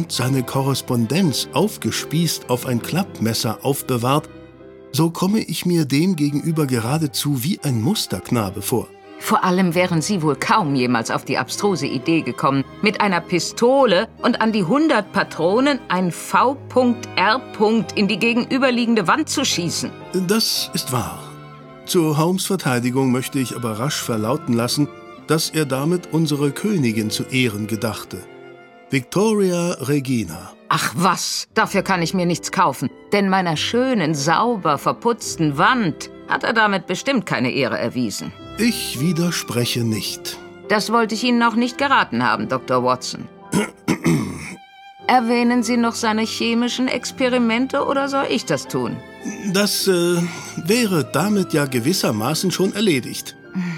seine Korrespondenz aufgespießt auf ein Klappmesser aufbewahrt, so komme ich mir dem gegenüber geradezu wie ein Musterknabe vor. Vor allem wären Sie wohl kaum jemals auf die abstruse Idee gekommen, mit einer Pistole und an die 100 Patronen ein V.R. in die gegenüberliegende Wand zu schießen. Das ist wahr. Zur Holmes' Verteidigung möchte ich aber rasch verlauten lassen, dass er damit unsere Königin zu ehren gedachte. Victoria Regina. Ach was, dafür kann ich mir nichts kaufen. Denn meiner schönen, sauber verputzten Wand hat er damit bestimmt keine Ehre erwiesen. Ich widerspreche nicht. Das wollte ich Ihnen auch nicht geraten haben, Dr. Watson. Erwähnen Sie noch seine chemischen Experimente oder soll ich das tun? Das wäre damit ja gewissermaßen schon erledigt.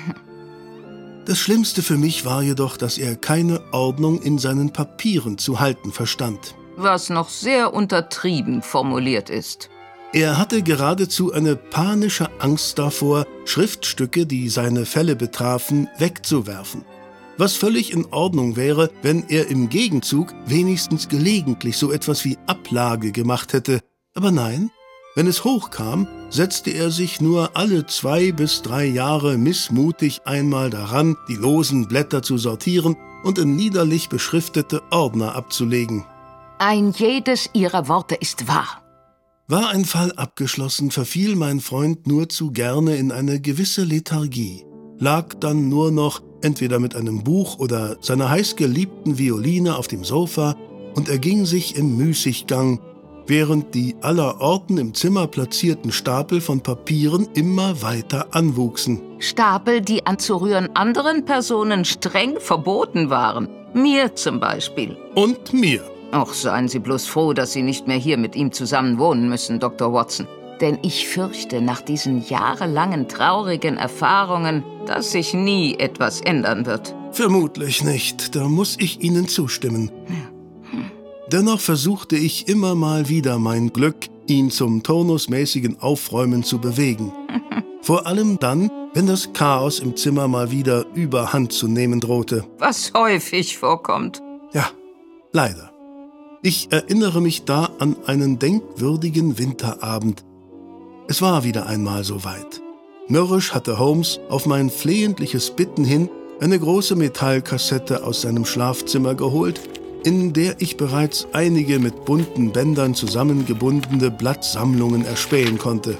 Das Schlimmste für mich war jedoch, dass er keine Ordnung in seinen Papieren zu halten verstand. Was noch sehr untertrieben formuliert ist. Er hatte geradezu eine panische Angst davor, Schriftstücke, die seine Fälle betrafen, wegzuwerfen. Was völlig in Ordnung wäre, wenn er im Gegenzug wenigstens gelegentlich so etwas wie Ablage gemacht hätte. Aber nein, wenn es hochkam, setzte er sich nur alle 2 bis 3 Jahre missmutig einmal daran, die losen Blätter zu sortieren und in liederlich beschriftete Ordner abzulegen. Ein jedes Ihrer Worte ist wahr. War ein Fall abgeschlossen, verfiel mein Freund nur zu gerne in eine gewisse Lethargie, lag dann nur noch entweder mit einem Buch oder seiner heißgeliebten Violine auf dem Sofa und erging sich im Müßiggang, während die allerorten im Zimmer platzierten Stapel von Papieren immer weiter anwuchsen. Stapel, die anzurühren anderen Personen streng verboten waren. Mir zum Beispiel. Und mir. Ach, seien Sie bloß froh, dass Sie nicht mehr hier mit ihm zusammen wohnen müssen, Dr. Watson. Denn ich fürchte, nach diesen jahrelangen traurigen Erfahrungen, dass sich nie etwas ändern wird. Vermutlich nicht, da muss ich Ihnen zustimmen. Dennoch versuchte ich immer mal wieder mein Glück, ihn zum turnusmäßigen Aufräumen zu bewegen. Vor allem dann, wenn das Chaos im Zimmer mal wieder überhand zu nehmen drohte. Was häufig vorkommt. Ja, leider. Ich erinnere mich da an einen denkwürdigen Winterabend. Es war wieder einmal soweit. Mürrisch hatte Holmes auf mein flehentliches Bitten hin eine große Metallkassette aus seinem Schlafzimmer geholt, in der ich bereits einige mit bunten Bändern zusammengebundene Blattsammlungen erspähen konnte.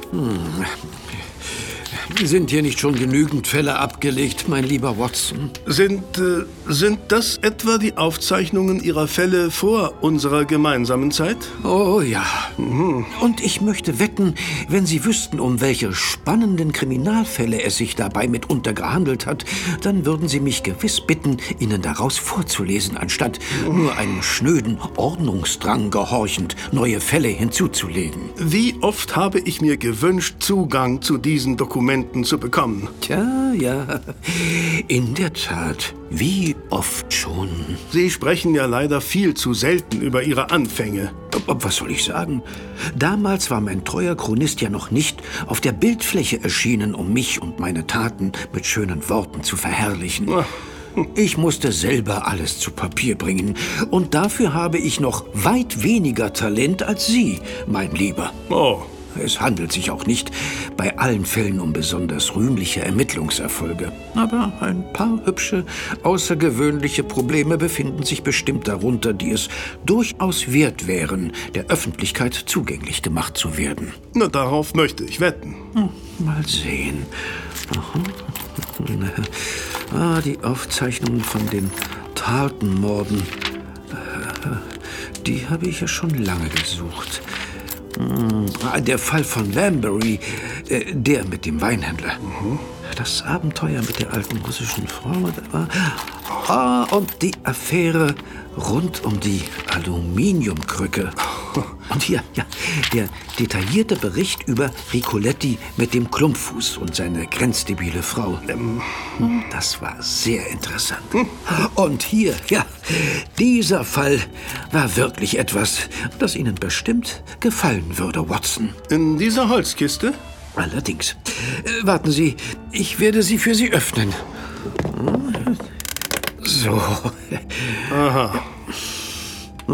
Sind hier nicht schon genügend Fälle abgelegt, mein lieber Watson? Sind das etwa die Aufzeichnungen Ihrer Fälle vor unserer gemeinsamen Zeit? Oh ja. Und ich möchte wetten, wenn Sie wüssten, um welche spannenden Kriminalfälle es sich dabei mitunter gehandelt hat, dann würden Sie mich gewiss bitten, Ihnen daraus vorzulesen, anstatt nur einem schnöden Ordnungsdrang gehorchend neue Fälle hinzuzulegen. Wie oft habe ich mir gewünscht, Zugang zu diesen Dokumenten zu bekommen? Tja, ja, in der Tat. Wie oft schon? Sie sprechen ja leider viel zu selten über Ihre Anfänge. Was soll ich sagen? Damals war mein treuer Chronist ja noch nicht auf der Bildfläche erschienen, um mich und meine Taten mit schönen Worten zu verherrlichen. Ich musste selber alles zu Papier bringen. Und dafür habe ich noch weit weniger Talent als Sie, mein Lieber. Oh. Es handelt sich auch nicht bei allen Fällen um besonders rühmliche Ermittlungserfolge. Aber ein paar hübsche, außergewöhnliche Probleme befinden sich bestimmt darunter, die es durchaus wert wären, der Öffentlichkeit zugänglich gemacht zu werden. Na, darauf möchte ich wetten. Mal sehen. Die Aufzeichnungen von den Tarleton-Morden. Die habe ich ja schon lange gesucht. Der Fall von Lambury, der mit dem Weinhändler. Das Abenteuer mit der alten russischen Frau. Und die Affäre rund um die Aluminiumkrücke. Und hier, ja, der detaillierte Bericht über Ricoletti mit dem Klumpfuß und seine grenzdebile Frau. Das war sehr interessant. Und hier, ja, dieser Fall war wirklich etwas, das Ihnen bestimmt gefallen würde, Watson. In dieser Holzkiste? Allerdings. Warten Sie, ich werde sie für Sie öffnen. So. Aha.